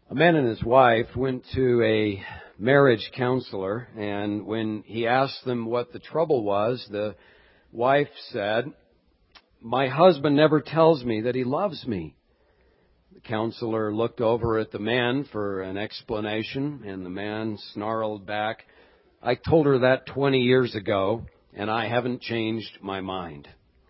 A man and his wife went to a marriage counselor, and when he asked them what the trouble was, the wife said, "My husband never tells me that he loves me." The counselor looked over at the man for an explanation, and the man snarled back, "I told her that 20 years ago, and I haven't changed my mind."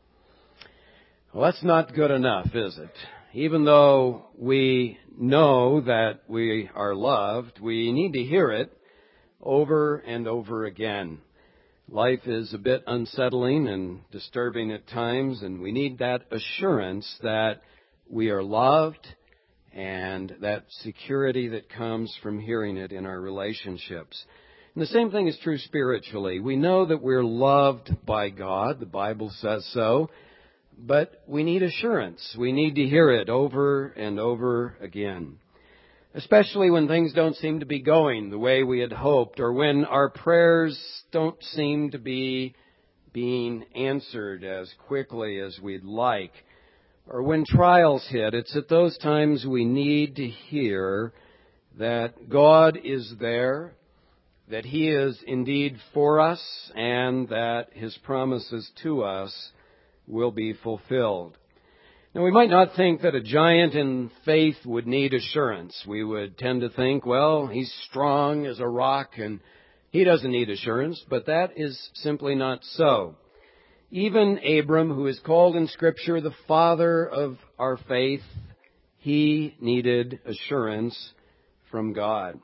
Well, that's not good enough, is it? Even though we know that we are loved, we need to hear it over and over again. Life is a bit unsettling and disturbing at times, and we need that assurance that we are loved and that security that comes from hearing it in our relationships. And the same thing is true spiritually. We know that we're loved by God. The Bible says so. But we need assurance. We need to hear it over and over again. Especially when things don't seem to be going the way we had hoped, or when our prayers don't seem to be being answered as quickly as we'd like, or when trials hit. It's at those times we need to hear that God is there, that He is indeed for us, and that His promises to us will be fulfilled. Now, we might not think that a giant in faith would need assurance. We would tend to think, well, he's strong as a rock and he doesn't need assurance, but that is simply not so. Even Abram, who is called in Scripture the father of our faith, he needed assurance from God.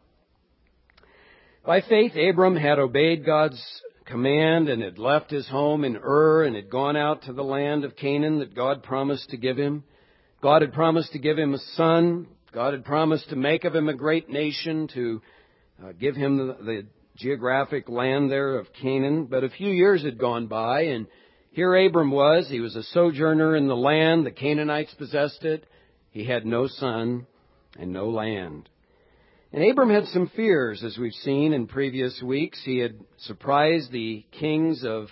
By faith, Abram had obeyed God's command and had left his home in Ur and had gone out to the land of Canaan that God promised to give him. God had promised to give him a son. God had promised to make of him a great nation, to give him the geographic land there of Canaan. But a few years had gone by, and here Abram was. He was a sojourner in the land. The Canaanites possessed it. He had no son and no land. And Abram had some fears, as we've seen in previous weeks. He had surprised the kings of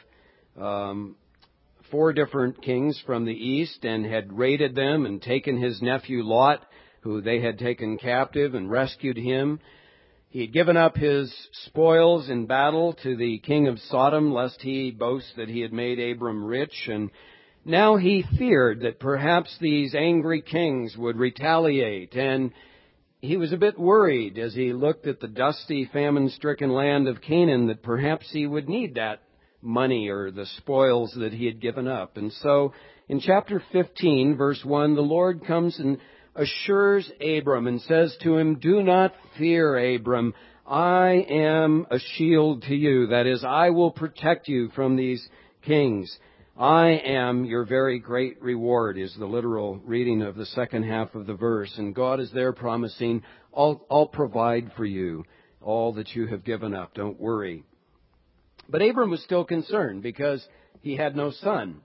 4 different kings from the east and had raided them and taken his nephew Lot, who they had taken captive, and rescued him. He had given up his spoils in battle to the king of Sodom, lest he boast that he had made Abram rich. And now he feared that perhaps these angry kings would retaliate, and he was a bit worried as he looked at the dusty, famine-stricken land of Canaan that perhaps he would need that money or the spoils that he had given up. And so in chapter 15, verse 1, the Lord comes and assures Abram and says to him, "Do not fear, Abram. I am a shield to you. That is, I will protect you from these kings. I am your very great reward," is the literal reading of the second half of the verse. And God is there promising, I'll provide for you all that you have given up. Don't worry. But Abram was still concerned because he had no son.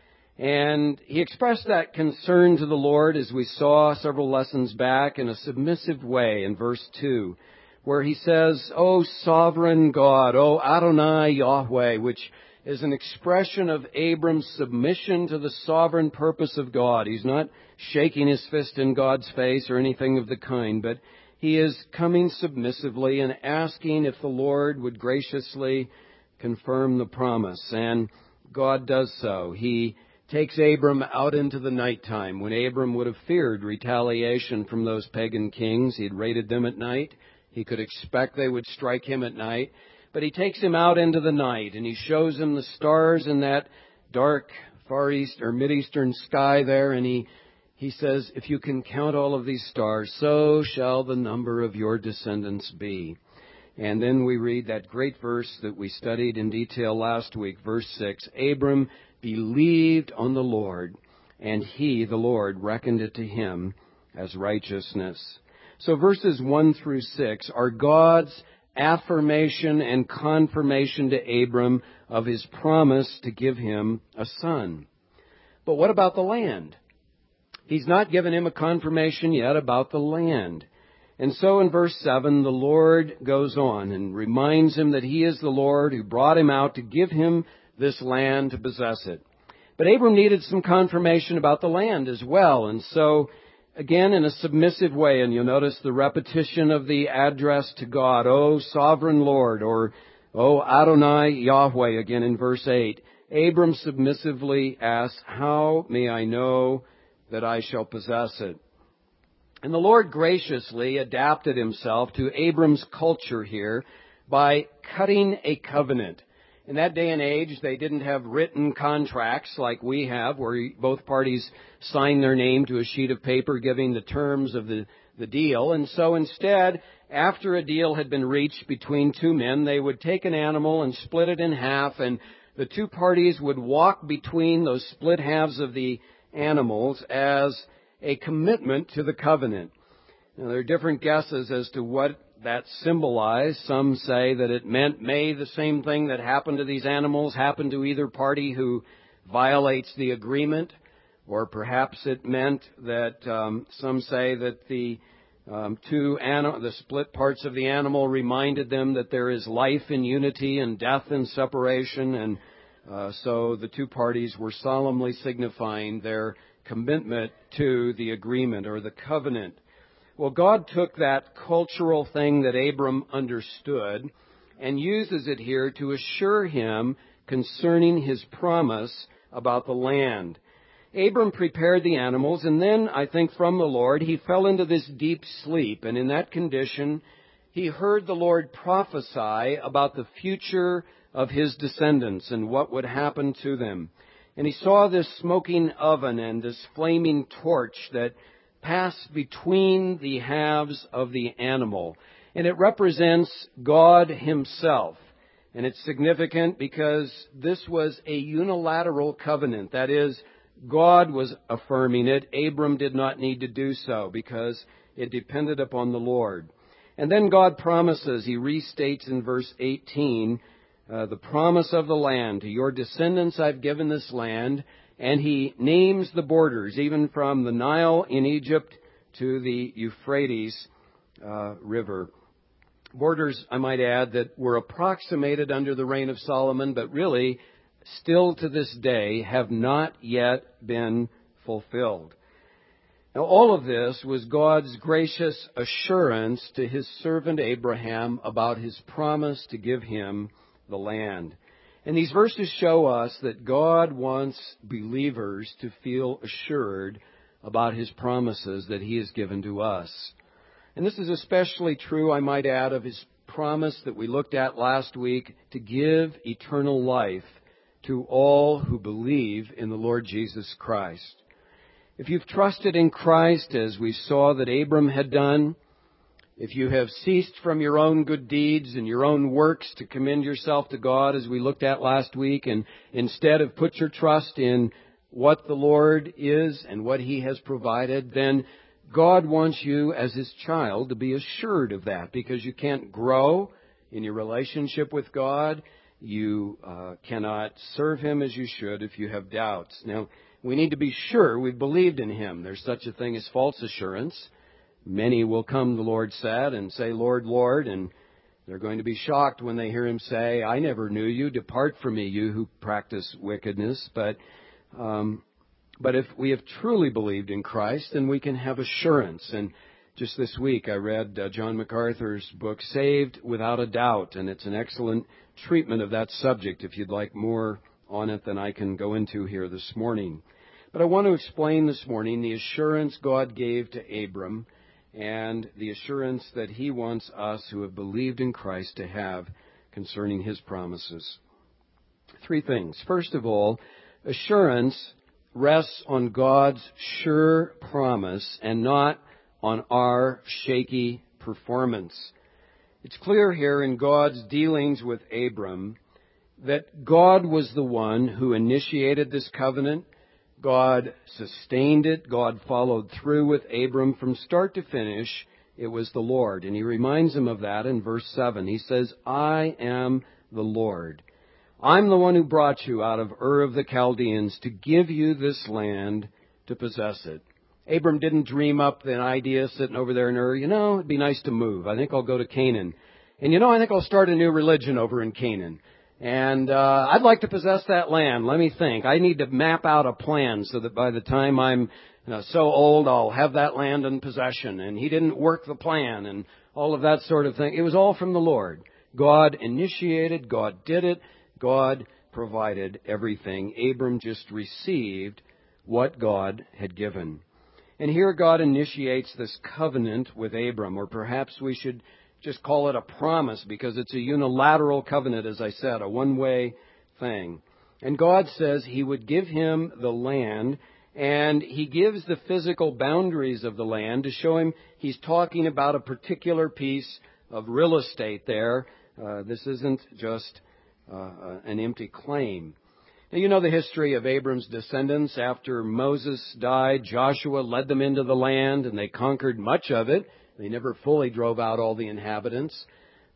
And he expressed that concern to the Lord, as we saw several lessons back, in a submissive way in verse 2, where he says, "O sovereign God, O Adonai Yahweh," which is an expression of Abram's submission to the sovereign purpose of God. He's not shaking his fist in God's face or anything of the kind, but he is coming submissively and asking if the Lord would graciously confirm the promise. And God does so. He takes Abram out into the nighttime, when Abram would have feared retaliation from those pagan kings. He'd raided them at night. He could expect they would strike him at night. But he takes him out into the night, and he shows him the stars in that dark Far East or Mideastern sky there, and he says, "If you can count all of these stars, so shall the number of your descendants be." And then we read that great verse that we studied in detail last week, verse 6, "Abram believed on the Lord, and He, the Lord, reckoned it to him as righteousness." So verses 1 through 6 are God's affirmation and confirmation to Abram of his promise to give him a son. But what about the land? He's not given him a confirmation yet about the land. And so in verse 7, the Lord goes on and reminds him that He is the Lord who brought him out to give him this land to possess it. But Abram needed some confirmation about the land as well. And so again in a submissive way, and you'll notice the repetition of the address to God, O Sovereign Lord, or O Adonai Yahweh, again in verse 8. Abram submissively asks, how may I know that I shall possess it? And the Lord graciously adapted himself to Abram's culture here by cutting a covenant. In that day and age, they didn't have written contracts like we have, where both parties sign their name to a sheet of paper giving the terms of the deal. And so instead, after a deal had been reached between two men, they would take an animal and split it in half, and the two parties would walk between those split halves of the animals as a commitment to the covenant. Now, there are different guesses as to what that symbolized. Some say that it meant, may the same thing that happened to these animals happen to either party who violates the agreement, or perhaps it meant that some say that the split parts of the animal reminded them that there is life in unity and death in separation, and so the two parties were solemnly signifying their commitment to the agreement or the covenant. Well, God took that cultural thing that Abram understood and uses it here to assure him concerning his promise about the land. Abram prepared the animals, and then, I think from the Lord, he fell into this deep sleep. And in that condition, he heard the Lord prophesy about the future of his descendants and what would happen to them. And he saw this smoking oven and this flaming torch that passed between the halves of the animal. And it represents God himself. And it's significant because this was a unilateral covenant. That is, God was affirming it. Abram did not need to do so because it depended upon the Lord. And then God promises, he restates in verse 18, the promise of the land. To your descendants I've given this land. And he names the borders, even from the Nile in Egypt to the Euphrates River. Borders, I might add, that were approximated under the reign of Solomon, but really, still to this day, have not yet been fulfilled. Now, all of this was God's gracious assurance to his servant Abraham about his promise to give him the land. And these verses show us that God wants believers to feel assured about his promises that he has given to us. And this is especially true, I might add, of his promise that we looked at last week to give eternal life to all who believe in the Lord Jesus Christ. If you've trusted in Christ, as we saw that Abram had done, if you have ceased from your own good deeds and your own works to commend yourself to God, as we looked at last week, and instead have put your trust in what the Lord is and what he has provided, then God wants you as his child to be assured of that, because you can't grow in your relationship with God. You cannot serve him as you should if you have doubts. Now, we need to be sure we've believed in him. There's such a thing as false assurance. Many will come, the Lord said, and say, Lord, Lord, and they're going to be shocked when they hear him say, I never knew you. Depart from me, you who practice wickedness. But if we have truly believed in Christ, then we can have assurance. And just this week, I read John MacArthur's book, Saved Without a Doubt, and it's an excellent treatment of that subject if you'd like more on it than I can go into here this morning. But I want to explain this morning the assurance God gave to Abram and the assurance that he wants us who have believed in Christ to have concerning his promises. Three things. First of all, assurance rests on God's sure promise and not on our shaky performance. It's clear here in God's dealings with Abram that God was the one who initiated this covenant. God sustained it. God followed through with Abram from start to finish. It was the Lord. And he reminds him of that in verse 7. He says, I am the Lord. I'm the one who brought you out of Ur of the Chaldeans to give you this land to possess it. Abram didn't dream up an idea sitting over there in Ur. It'd be nice to move. I think I'll go to Canaan. And I think I'll start a new religion over in Canaan. And I'd like to possess that land. Let me think. I need to map out a plan so that by the time I'm so old, I'll have that land in possession. And he didn't work the plan and all of that sort of thing. It was all from the Lord. God initiated, God did it, God provided everything. Abram just received what God had given. And here God initiates this covenant with Abram, or perhaps we should just call it a promise, because it's a unilateral covenant, as I said, a one-way thing. And God says He would give him the land, and He gives the physical boundaries of the land to show him He's talking about a particular piece of real estate there. This isn't just an empty claim. Now, you know the history of Abram's descendants. After Moses died, Joshua led them into the land, and they conquered much of it. They never fully drove out all the inhabitants.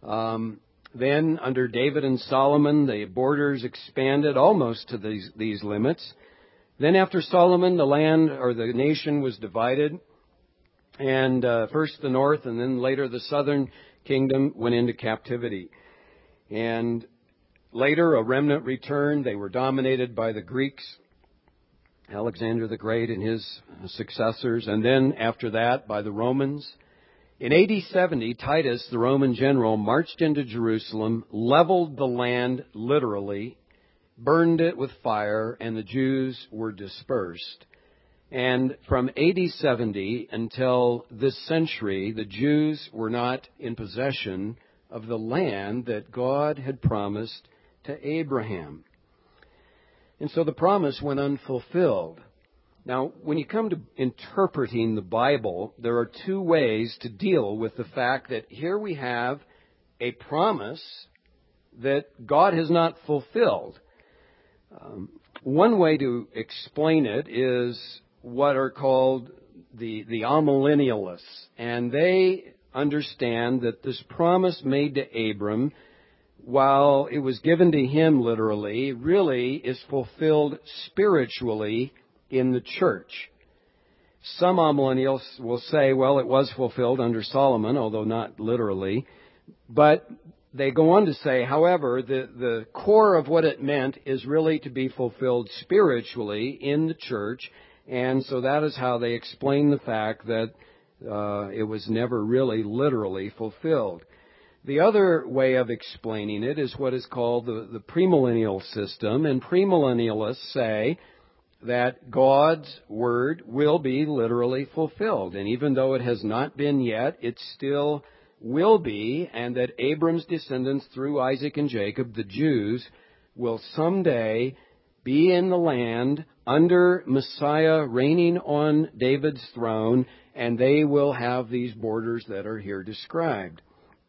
Then, under David and Solomon, the borders expanded almost to these limits. Then, after Solomon, the land, or the nation, was divided. And first the north, and then later the southern kingdom went into captivity. And later, a remnant returned. They were dominated by the Greeks, Alexander the Great and his successors, and then after that by the Romans. In AD 70, Titus, the Roman general, marched into Jerusalem, leveled the land literally, burned it with fire, and the Jews were dispersed. And from AD 70 until this century, the Jews were not in possession of the land that God had promised to Abraham. And so the promise went unfulfilled. Now, when you come to interpreting the Bible, there are two ways to deal with the fact that here we have a promise that God has not fulfilled. One way to explain it is what are called the amillennialists. And they understand that this promise made to Abram, while it was given to him literally, really is fulfilled spiritually in the church. Some amillennials will say, well, it was fulfilled under Solomon, although not literally. But they go on to say, however, the core of what it meant is really to be fulfilled spiritually in the church. And so that is how they explain the fact that it was never really literally fulfilled. The other way of explaining it is what is called the premillennial system. And premillennialists say that God's word will be literally fulfilled. And even though it has not been yet, it still will be, and that Abram's descendants through Isaac and Jacob, the Jews, will someday be in the land under Messiah reigning on David's throne, and they will have these borders that are here described.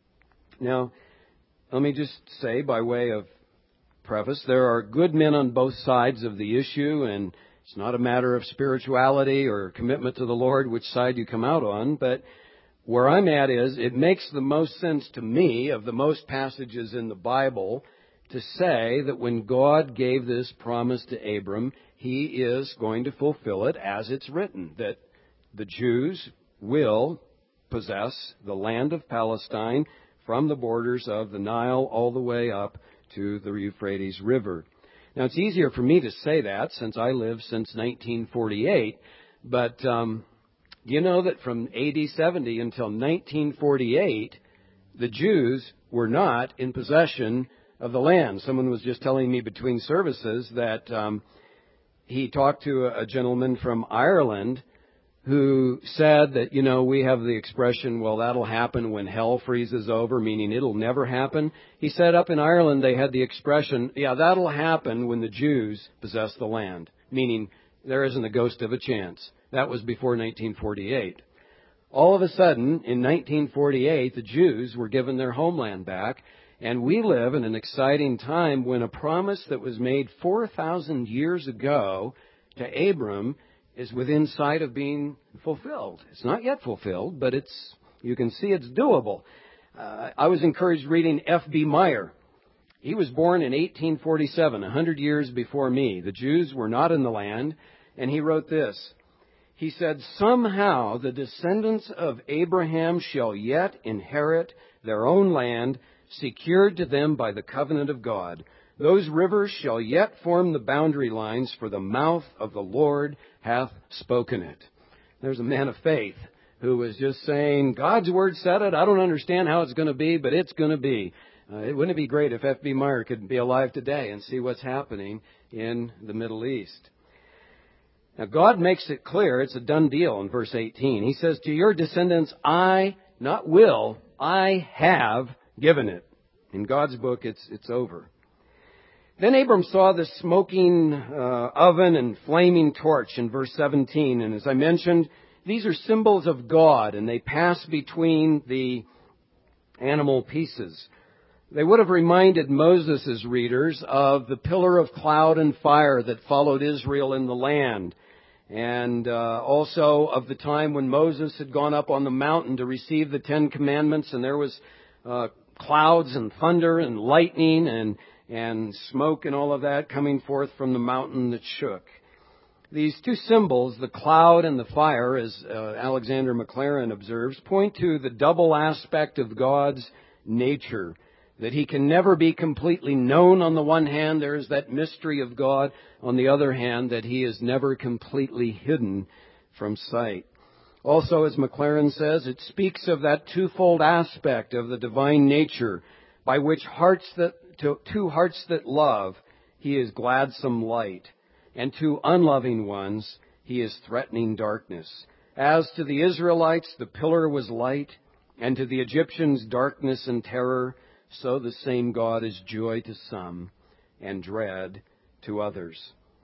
Now, let me just say by way of preface, there are good men on both sides of the issue, and it's not a matter of spirituality or commitment to the Lord which side you come out on, but where I'm at is it makes the most sense to me of the most passages in the Bible to say that when God gave this promise to Abram, He is going to fulfill it as it's written, that the Jews will possess the land of Palestine from the borders of the Nile all the way up to the Euphrates River. Now, it's easier for me to say that since I lived since 1948, but you know that from AD 70 until 1948, the Jews were not in possession of the land. Someone was just telling me between services that he talked to a gentleman from Ireland who said that, you know, we have the expression, well, that'll happen when hell freezes over, meaning it'll never happen. He said up in Ireland they had the expression, yeah, that'll happen when the Jews possess the land, meaning there isn't a ghost of a chance. That was before 1948. All of a sudden, in 1948, the Jews were given their homeland back, and we live in an exciting time when a promise that was made 4,000 years ago to Abram is within sight of being fulfilled. It's not yet fulfilled, but you can see it's doable. I was encouraged reading F.B. Meyer. He was born in 1847, 100 years before me. The Jews were not in the land, and he wrote this. He said, somehow the descendants of Abraham shall yet inherit their own land, secured to them by the covenant of God. Those rivers shall yet form the boundary lines, for the mouth of the Lord hath spoken it. There's a man of faith who was just saying, God's Word said it. I don't understand how it's going to be, but it's going to be. Wouldn't it be great if F.B. Meyer could be alive today and see what's happening in the Middle East? Now, God makes it clear, it's a done deal in verse 18. He says, to your descendants, I, not will, I have given it. In God's book, it's over. Then Abram saw the smoking oven and flaming torch in verse 17. And as I mentioned, these are symbols of God, and they pass between the animal pieces. They would have reminded Moses' readers of the pillar of cloud and fire that followed Israel in the land. And also of the time when Moses had gone up on the mountain to receive the Ten Commandments, and there was clouds and thunder and lightning and smoke and all of that coming forth from the mountain that shook. These two symbols, the cloud and the fire, as Alexander Maclaren observes, point to the double aspect of God's nature, that He can never be completely known. On the one hand, there is that mystery of God. On the other hand, that He is never completely hidden from sight. Also, as Maclaren says, it speaks of that twofold aspect of the divine nature, by which two hearts that love, He is gladsome light, and to unloving ones, He is threatening darkness. As to the Israelites, the pillar was light, and to the Egyptians darkness and terror. So the same God is joy to some and dread to others.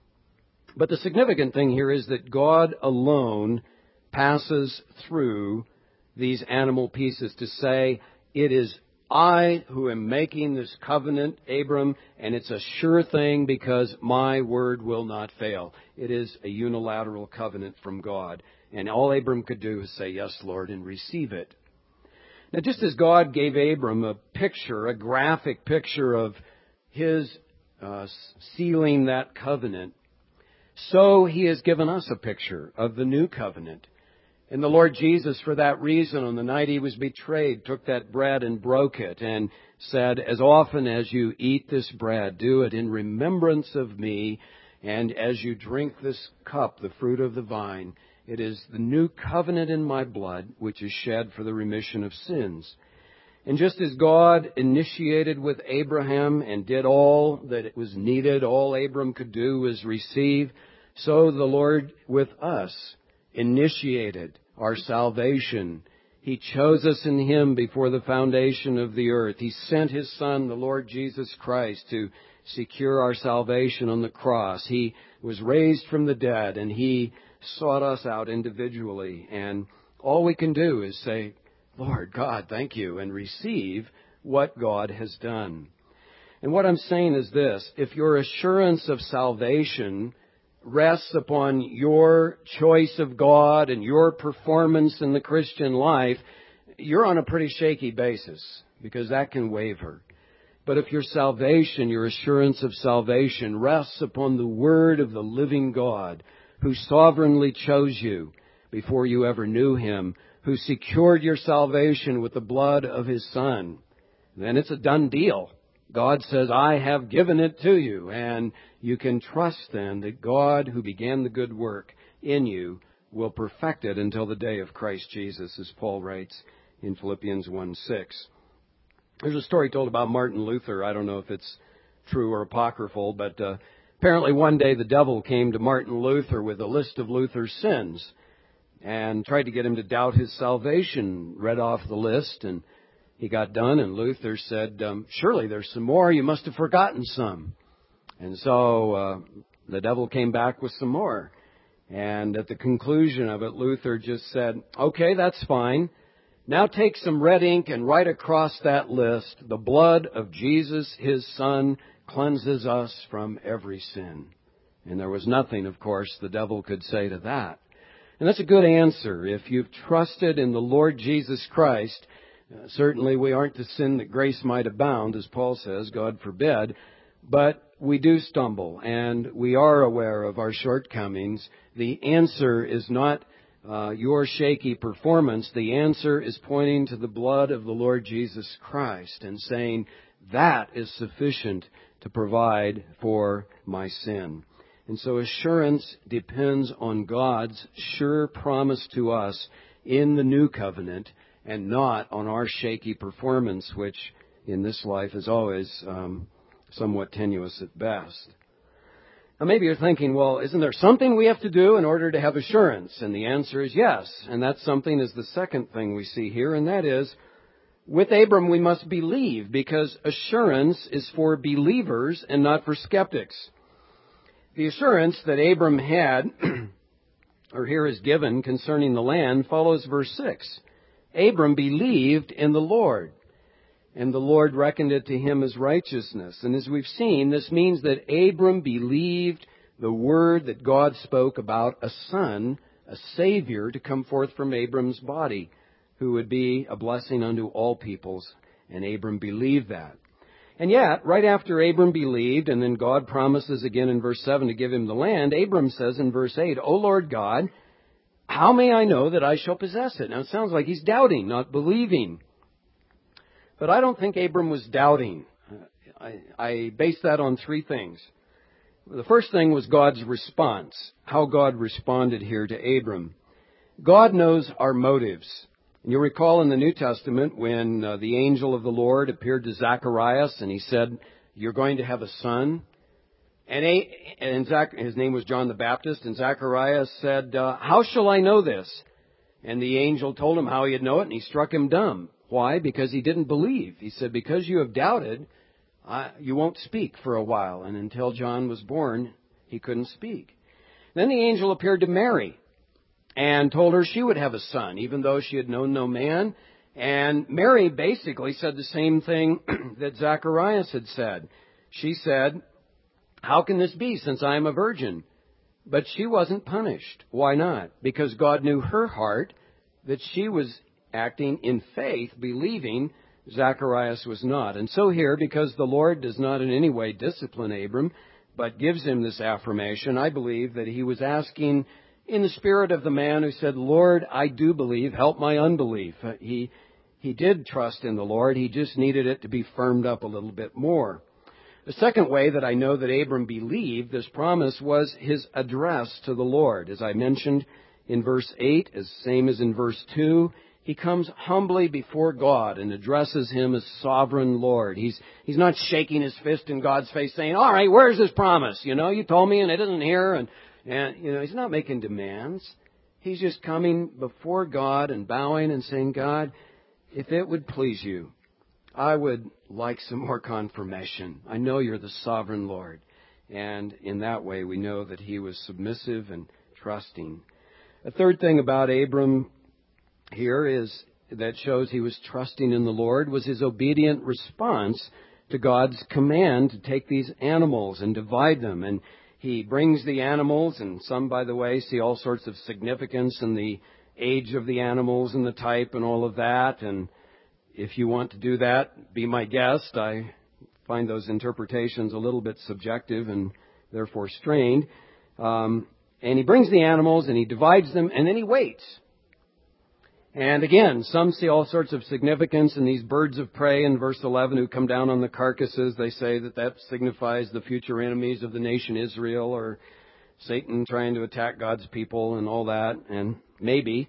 But the significant thing here is that God alone passes through these animal pieces to say, it is I who am making this covenant, Abram, and it's a sure thing because my word will not fail. It is a unilateral covenant from God. And all Abram could do is say, yes, Lord, and receive it. Now, just as God gave Abram a picture, a graphic picture of His sealing that covenant, so He has given us a picture of the new covenant. And the Lord Jesus, for that reason, on the night He was betrayed, took that bread and broke it and said, as often as you eat this bread, do it in remembrance of me. And as you drink this cup, the fruit of the vine, it is the new covenant in my blood, which is shed for the remission of sins. And just as God initiated with Abraham and did all that it was needed, all Abram could do was receive, so the Lord with us initiated our salvation. He chose us in Him before the foundation of the earth. He sent His Son, the Lord Jesus Christ, to secure our salvation on the cross. He was raised from the dead, and He sought us out individually. And all we can do is say, Lord God, thank you, and receive what God has done. And what I'm saying is this: if your assurance of salvation rests upon your choice of God and your performance in the Christian life, you're on a pretty shaky basis, because that can waver. But if your salvation, your assurance of salvation, rests upon the Word of the living God, who sovereignly chose you before you ever knew Him, who secured your salvation with the blood of His Son, then it's a done deal. God says, I have given it to you. And you can trust then that God, who began the good work in you, will perfect it until the day of Christ Jesus, as Paul writes in Philippians 1:6. There's a story told about Martin Luther. I don't know if it's true or apocryphal, but apparently one day the devil came to Martin Luther with a list of Luther's sins and tried to get him to doubt his salvation. Read off the list, and he got done, and Luther said, surely there's some more. You must have forgotten some. And so the devil came back with some more. And at the conclusion of it, Luther just said, okay, that's fine. Now take some red ink and write across that list, the blood of Jesus, His Son, cleanses us from every sin. And there was nothing, of course, the devil could say to that. And that's a good answer. If you've trusted in the Lord Jesus Christ, certainly we aren't to sin that grace might abound, as Paul says, God forbid. But we do stumble, and we are aware of our shortcomings. The answer is not your shaky performance. The answer is pointing to the blood of the Lord Jesus Christ and saying, that is sufficient to provide for my sin. And so assurance depends on God's sure promise to us in the new covenant and not on our shaky performance, which in this life is always somewhat tenuous at best. Now maybe you're thinking, well, isn't there something we have to do in order to have assurance? And the answer is yes. And that something is the second thing we see here, and that is, with Abram we must believe, because assurance is for believers and not for skeptics. The assurance that Abram had, or here is given concerning the land, follows verse 6. Abram believed in the Lord, and the Lord reckoned it to him as righteousness. And as we've seen, this means that Abram believed the word that God spoke about a son, a Savior, to come forth from Abram's body, who would be a blessing unto all peoples. And Abram believed that. And yet, right after Abram believed, and then God promises again in verse 7 to give him the land, Abram says in verse 8, O Lord God, how may I know that I shall possess it? Now it sounds like he's doubting, not believing. But I don't think Abram was doubting. I base that on three things. The first thing was God's response, how God responded here to Abram. God knows our motives. And you'll recall in the New Testament when the angel of the Lord appeared to Zacharias and he said, you're going to have a son. And his name was John the Baptist, and Zacharias said, how shall I know this? And the angel told him how he'd know it, and he struck him dumb. Why? Because he didn't believe. He said, because you have doubted, you won't speak for a while. And until John was born, he couldn't speak. Then the angel appeared to Mary and told her she would have a son, even though she had known no man. And Mary basically said the same thing that Zacharias had said. She said, how can this be, since I am a virgin? But she wasn't punished. Why not? Because God knew her heart, that she was acting in faith, believing. Zacharias was not. And so here, because the Lord does not in any way discipline Abram, but gives him this affirmation, I believe that he was asking in the spirit of the man who said, Lord, I do believe, help my unbelief. He did trust in the Lord. He just needed it to be firmed up a little bit more. The second way that I know that Abram believed this promise was his address to the Lord. As I mentioned in verse 8, as same as in verse 2, he comes humbly before God and addresses him as sovereign Lord. He's not shaking his fist in God's face saying, all right, where's this promise? You told me and it isn't here. And he's not making demands. He's just coming before God and bowing and saying, God, if it would please you, I would like some more confirmation. I know you're the sovereign Lord. And in that way, we know that he was submissive and trusting. A third thing about Abram here is that shows he was trusting in the Lord was his obedient response to God's command to take these animals and divide them. And he brings the animals, and some, by the way, see all sorts of significance in the age of the animals and the type and all of that. And if you want to do that, be my guest. I find those interpretations a little bit subjective and therefore strained. And he brings the animals and he divides them and then he waits. And again, some see all sorts of significance in these birds of prey in verse 11 who come down on the carcasses. They say that signifies the future enemies of the nation Israel, or Satan trying to attack God's people and all that. And maybe.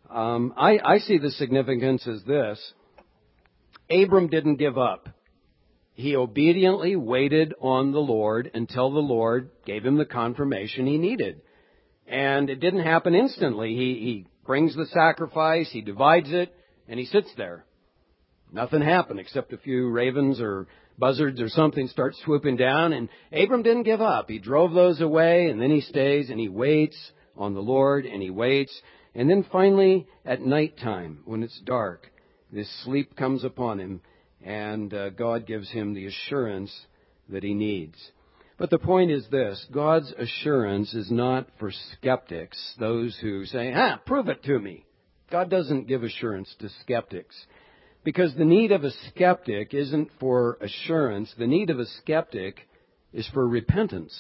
I see the significance as this. Abram didn't give up. He obediently waited on the Lord until the Lord gave him the confirmation he needed. And it didn't happen instantly. He brings the sacrifice, he divides it, and he sits there. Nothing happened except a few ravens or buzzards or something start swooping down, and Abram didn't give up. He drove those away, and then he stays, and he waits on the Lord, and he waits. And then finally, at nighttime, when it's dark, this sleep comes upon him, and God gives him the assurance that he needs. But the point is this: God's assurance is not for skeptics, those who say, prove it to me. God doesn't give assurance to skeptics, because the need of a skeptic isn't for assurance. The need of a skeptic is for repentance.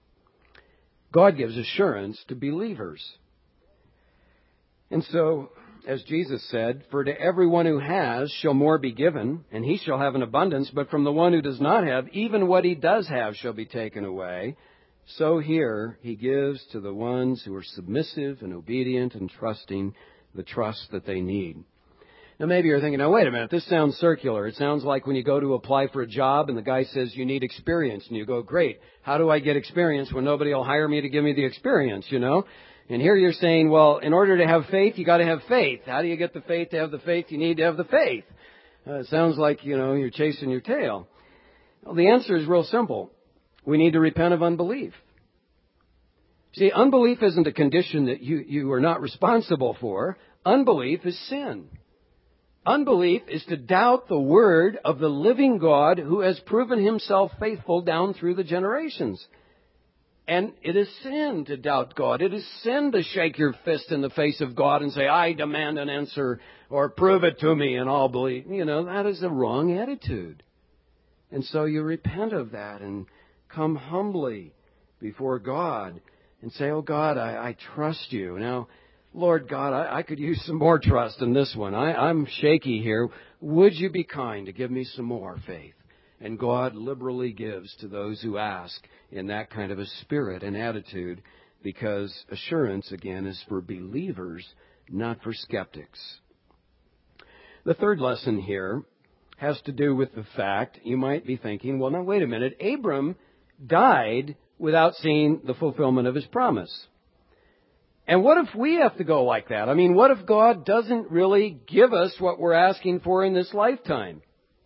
God gives assurance to believers. And so as Jesus said, "For to everyone who has shall more be given, and he shall have an abundance, but from the one who does not have, even what he does have shall be taken away." So here he gives to the ones who are submissive and obedient and trusting the trust that they need. Now maybe you're thinking, now wait a minute, this sounds circular. It sounds like when you go to apply for a job and the guy says you need experience, and you go, great, how do I get experience when nobody will hire me to give me the experience, you know? And here you're saying, well, in order to have faith, you got to have faith. How do you get the faith to have the faith? You need to have the faith. It sounds like, you're chasing your tail. Well, the answer is real simple. We need to repent of unbelief. See, unbelief isn't a condition that you are not responsible for. Unbelief is sin. Unbelief is to doubt the word of the living God who has proven himself faithful down through the generations. And it is sin to doubt God. It is sin to shake your fist in the face of God and say, I demand an answer, or prove it to me and I'll believe. That is a wrong attitude. And so you repent of that and come humbly before God and say, oh God, I trust you. Now, Lord God, I could use some more trust in this one. I'm shaky here. Would you be kind to give me some more faith? And God liberally gives to those who ask in that kind of a spirit and attitude, because assurance, again, is for believers, not for skeptics. The third lesson here has to do with the fact, you might be thinking, well, now wait a minute, Abram died without seeing the fulfillment of his promise. And what if we have to go like that? I mean, what if God doesn't really give us what we're asking for in this lifetime?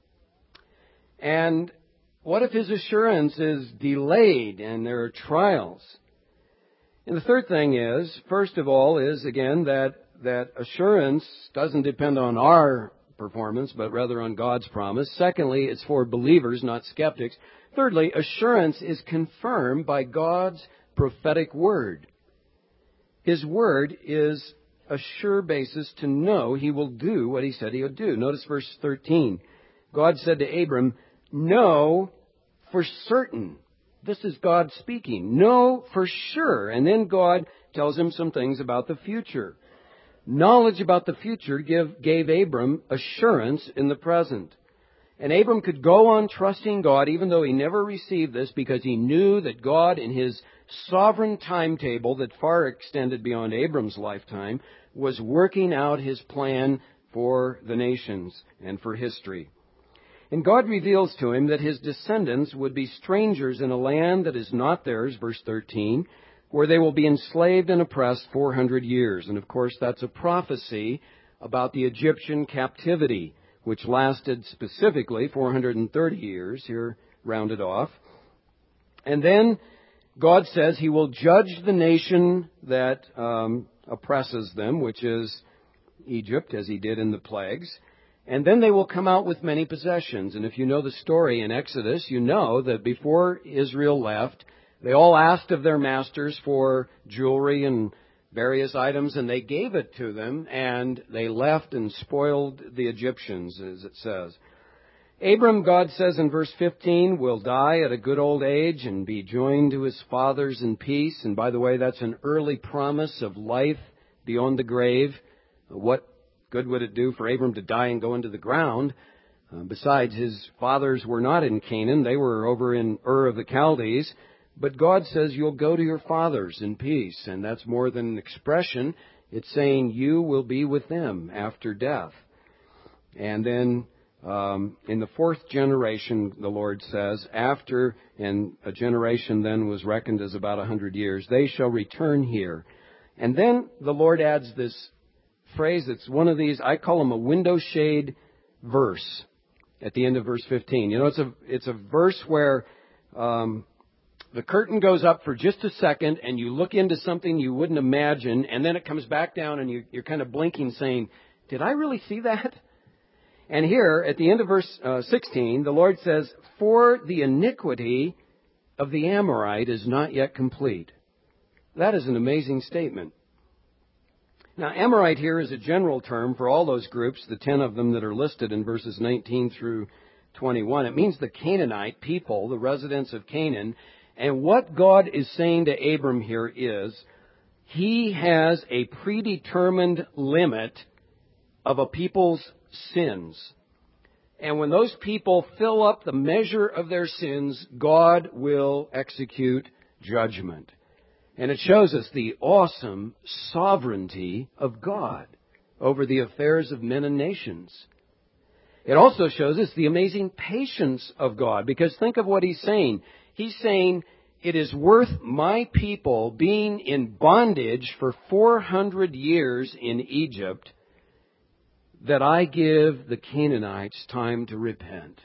And what if his assurance is delayed and there are trials? And the third thing is, first of all, is again that assurance doesn't depend on our performance, but rather on God's promise. Secondly, it's for believers, not skeptics. Thirdly, assurance is confirmed by God's prophetic word. His word is a sure basis to know he will do what he said he would do. Notice verse 13. God said to Abram, know for certain. This is God speaking. Know for sure. And then God tells him some things about the future. Knowledge about the future gave Abram assurance in the present. And Abram could go on trusting God even though he never received this, because he knew that God, in his sovereign timetable that far extended beyond Abram's lifetime, was working out his plan for the nations and for history. And God reveals to him that his descendants would be strangers in a land that is not theirs, verse 13, where they will be enslaved and oppressed 400 years. And of course, that's a prophecy about the Egyptian captivity, which lasted specifically 430 years, here rounded off. And then God says he will judge the nation that oppresses them, which is Egypt, as he did in the plagues. And then they will come out with many possessions. And if you know the story in Exodus, you know that before Israel left, they all asked of their masters for jewelry and various items, and they gave it to them, and they left and spoiled the Egyptians, as it says. Abram, God says in verse 15, will die at a good old age and be joined to his fathers in peace. And by the way, that's an early promise of life beyond the grave. What good would it do for Abram to die and go into the ground? Besides, his fathers were not in Canaan. They were over in Ur of the Chaldees. But God says you'll go to your fathers in peace. And that's more than an expression. It's saying you will be with them after death. And then in the fourth generation, the Lord says, after, and a generation then was reckoned as about 100 years, they shall return here. And then the Lord adds this phrase that's one of these, I call them a window shade verse at the end of verse 15. It's a verse where the curtain goes up for just a second and you look into something you wouldn't imagine, and then it comes back down and you're kind of blinking saying, did I really see that? And here at the end of verse 16, the Lord says, for the iniquity of the Amorite is not yet complete. That is an amazing statement. Now, Amorite here is a general term for all those groups, the 10 of them that are listed in verses 19 through 21. It means the Canaanite people, the residents of Canaan. And what God is saying to Abram here is, he has a predetermined limit of a people's sins. And when those people fill up the measure of their sins, God will execute judgment. And it shows us the awesome sovereignty of God over the affairs of men and nations. It also shows us the amazing patience of God, because think of what He's saying. He's saying, it is worth my people being in bondage for 400 years in Egypt that I give the Canaanites time to repent.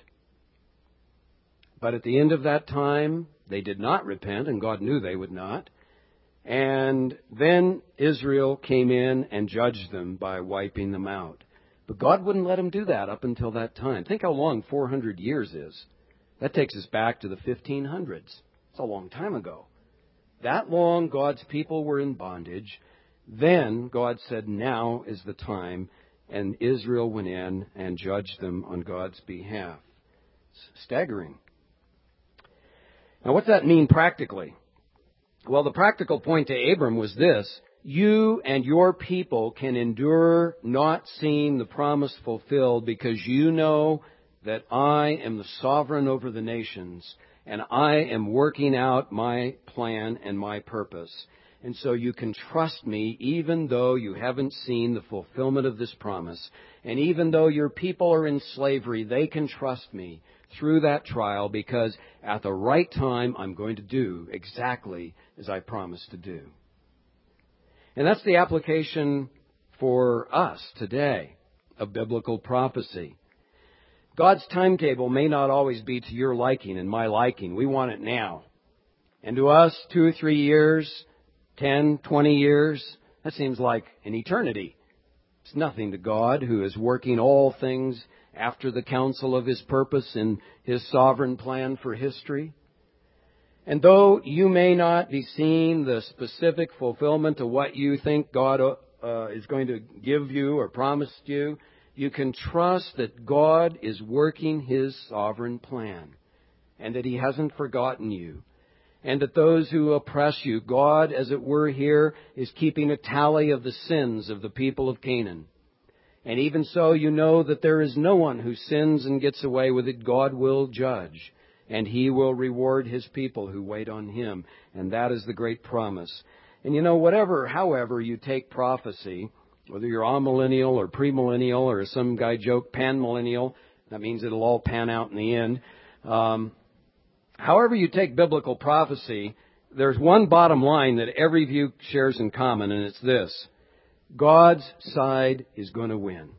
But at the end of that time, they did not repent, and God knew they would not. And then Israel came in and judged them by wiping them out. But God wouldn't let them do that up until that time. Think how long 400 years is. That takes us back to the 1500s. It's a long time ago. That long God's people were in bondage. Then God said, now is the time. And Israel went in and judged them on God's behalf. It's staggering. Now, what's that mean practically? Well, the practical point to Abram was this. You and your people can endure not seeing the promise fulfilled because you know that I am the sovereign over the nations and I am working out my plan and my purpose. And so you can trust me even though you haven't seen the fulfillment of this promise. And even though your people are in slavery, they can trust me through that trial because at the right time I'm going to do exactly as I promised to do. And that's the application for us today of biblical prophecy. God's timetable may not always be to your liking and my liking. We want it now. And to us, 2 or 3 years, 10, 20 years, that seems like an eternity. It's nothing to God, who is working all things after the counsel of His purpose in His sovereign plan for history. And though you may not be seeing the specific fulfillment of what you think God is going to give you or promised you, you can trust that God is working His sovereign plan and that He hasn't forgotten you. And that those who oppress you, God, as it were here, is keeping a tally of the sins of the people of Canaan. And even so, you know that there is no one who sins and gets away with it. God will judge, and He will reward His people who wait on Him. And that is the great promise. And you know, however you take prophecy, whether you're amillennial or premillennial or as some guy joked, panmillennial, that means it'll all pan out in the end. However you take biblical prophecy, there's one bottom line that every view shares in common, and it's this. God's side is going to win.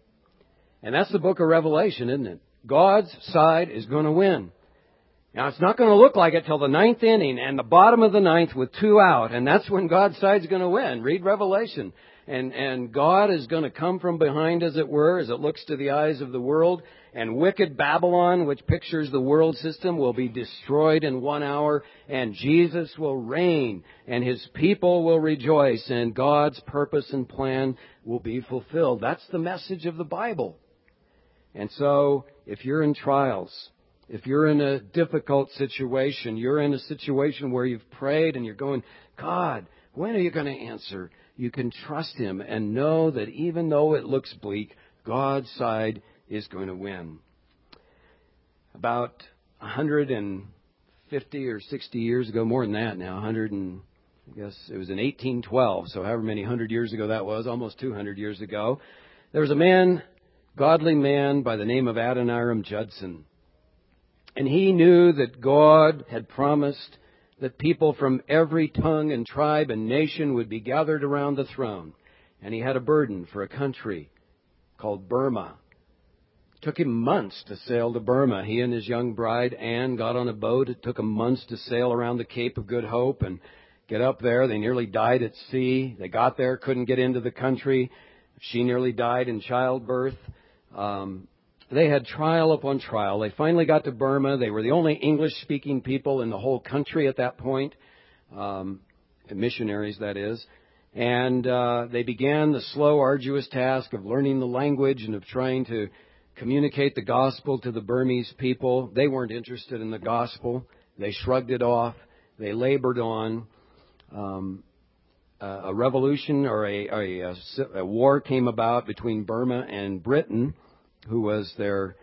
And that's the book of Revelation, isn't it? God's side is going to win. Now, it's not going to look like it till the 9th inning and the bottom of the 9th with 2 out, and that's when God's side's going to win. Read Revelation. And God is going to come from behind, as it were, as it looks to the eyes of the world. And wicked Babylon, which pictures the world system, will be destroyed in 1 hour. And Jesus will reign. And His people will rejoice. And God's purpose and plan will be fulfilled. That's the message of the Bible. And so, if you're in trials, if you're in a difficult situation, you're in a situation where you've prayed and you're going, God, when are you going to answer? You can trust Him and know that even though it looks bleak, God's side is going to win. About 150 or 60 years ago, more than that now, I guess it was in 1812, so however many 100 years ago that was, almost 200 years ago, there was a man, godly man by the name of Adoniram Judson. And he knew that God had promised that people from every tongue and tribe and nation would be gathered around the throne. And he had a burden for a country called Burma. It took him months to sail to Burma. He and his young bride, Anne, got on a boat. It took them months to sail around the Cape of Good Hope and get up there. They nearly died at sea. They got there, couldn't get into the country. She nearly died in childbirth. They had trial upon trial. They finally got to Burma. They were the only English-speaking people in the whole country at that point, missionaries, that is. And they began the slow, arduous task of learning the language and of trying to communicate the gospel to the Burmese people. They weren't interested in the gospel. They shrugged it off. They labored on. a revolution or a war came about between Burma and Britain, who was their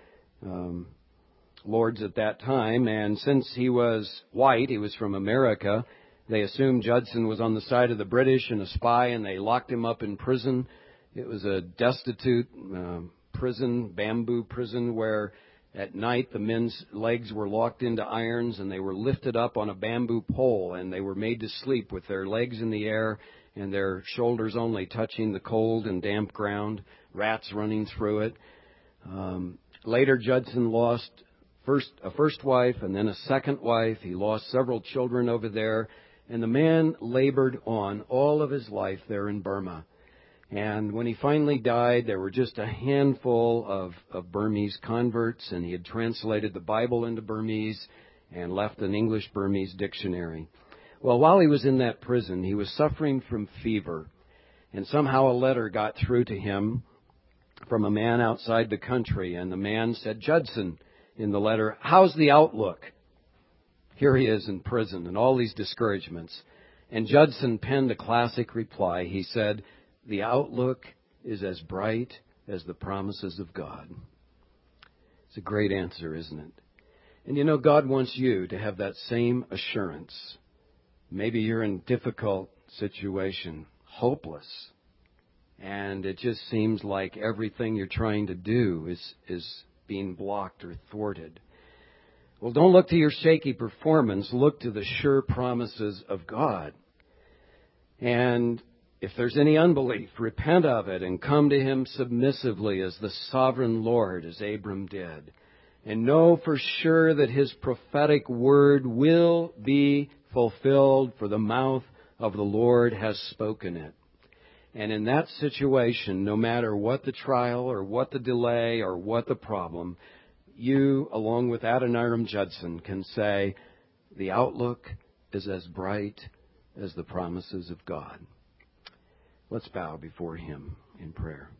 lords at that time. And since he was white, he was from America, they assumed Judson was on the side of the British and a spy, and they locked him up in prison. It was a destitute prison, bamboo prison, where at night the men's legs were locked into irons and they were lifted up on a bamboo pole, and they were made to sleep with their legs in the air and their shoulders only touching the cold and damp ground, rats running through it. Later, Judson lost a first wife and then a second wife. He lost several children over there, and the man labored on all of his life there in Burma. And when he finally died, there were just a handful of Burmese converts, and he had translated the Bible into Burmese and left an English-Burmese dictionary. Well, while he was in that prison, he was suffering from fever, and somehow a letter got through to him from a man outside the country, and the man said, "Judson," in the letter, "how's the outlook?" Here he is in prison and all these discouragements. And Judson penned a classic reply. He said, "The outlook is as bright as the promises of God." It's a great answer, isn't it? And you know, God wants you to have that same assurance. Maybe you're in a difficult situation, hopeless, and it just seems like everything you're trying to do is being blocked or thwarted. Well, don't look to your shaky performance. Look to the sure promises of God. And if there's any unbelief, repent of it and come to Him submissively as the sovereign Lord, as Abram did. And know for sure that His prophetic word will be fulfilled, for the mouth of the Lord has spoken it. And in that situation, no matter what the trial or what the delay or what the problem, you, along with Adoniram Judson, can say, the outlook is as bright as the promises of God. Let's bow before Him in prayer.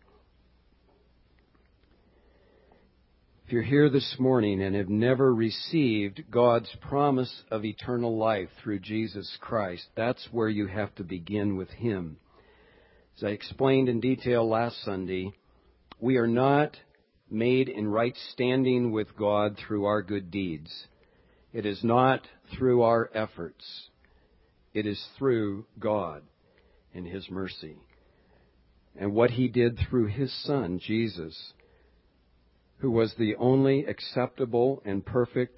If you're here this morning and have never received God's promise of eternal life through Jesus Christ, that's where you have to begin with Him. As I explained in detail last Sunday, we are not made in right standing with God through our good deeds. It is not through our efforts. It is through God and His mercy. And what He did through His Son, Jesus, who was the only acceptable and perfect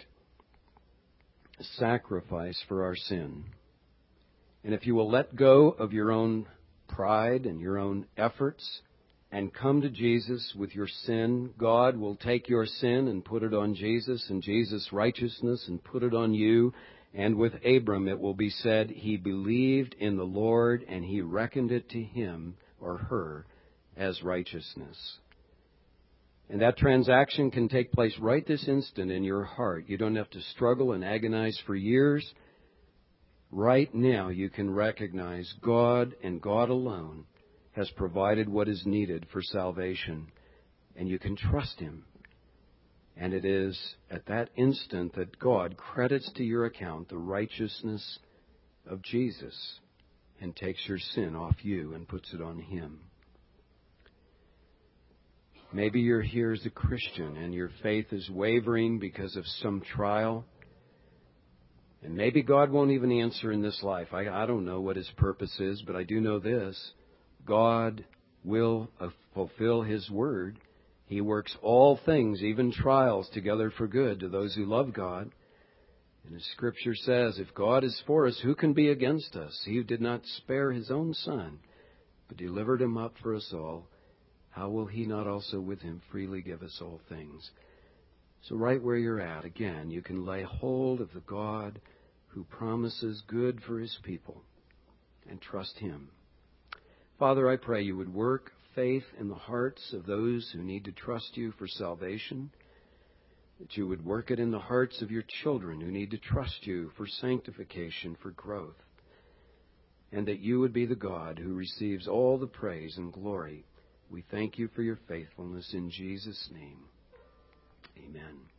sacrifice for our sin. And if you will let go of your own pride and your own efforts and come to Jesus with your sin, God will take your sin and put it on Jesus, and Jesus' righteousness and put it on you. And with Abram it will be said, he believed in the Lord and He reckoned it to him or her as righteousness. And that transaction can take place right this instant in your heart. You don't have to struggle and agonize for years. Right now you can recognize God and God alone has provided what is needed for salvation. And you can trust Him. And it is at that instant that God credits to your account the righteousness of Jesus and takes your sin off you and puts it on Him. Maybe you're here as a Christian and your faith is wavering because of some trial. And maybe God won't even answer in this life. I don't know what His purpose is, but I do know this. God will fulfill His word. He works all things, even trials, together for good to those who love God. And as Scripture says, if God is for us, who can be against us? He who did not spare His own Son, but delivered Him up for us all, how will He not also with Him freely give us all things? So right where you're at, again, you can lay hold of the God who promises good for His people and trust Him. Father, I pray You would work faith in the hearts of those who need to trust You for salvation, that You would work it in the hearts of Your children who need to trust You for sanctification, for growth, and that You would be the God who receives all the praise and glory. We thank You for Your faithfulness in Jesus' name. Amen.